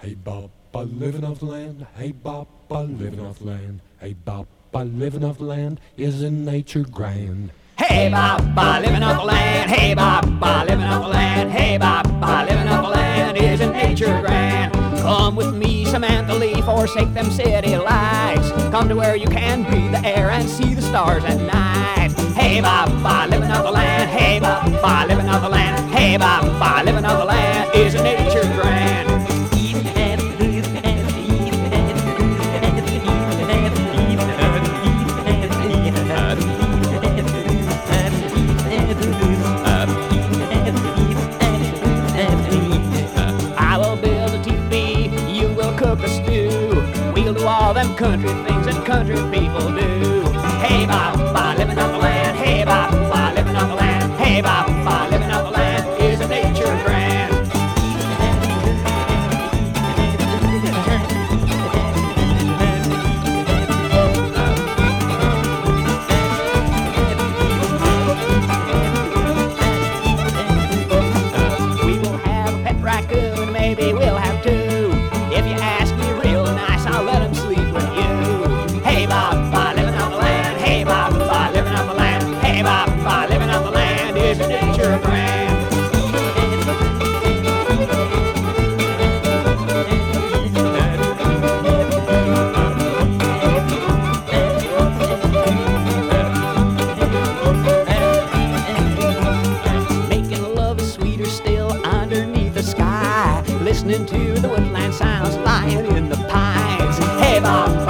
Hey Bob, living off the land. Hey Bob, living off the land. Hey Bob, living off the land. Isn't nature grand? Hey Bob, living off the land. Hey Bob, living off the land. Hey Bob, living off the land. Isn't nature grand? Come with me, Samantha Lee, forsake them city lights. Come to where you can breathe the air and see the stars at night. Hey Bob, living off the land. Hey Bob, living off the land. Hey Bob, living off the land. Isn't nature grand? I will build a teepee, you will cook a stew. We'll do all them country things that country people do. Hey Bob, living off the land. Hey Bob, living off the land. Hey Bob, living off the land. Isn't nature grand? We will have a pet raccoon, maybe we'll have two. If you ask me real nice, I'll let him sleep with you. Hey Bob, living off the land. Hey Bob, living off the land. Hey Bob, living off the land. Isn't nature grand? Making love is sweeter still underneath the sky. Listening to the woodland sounds lying in the pines. Hey Bob,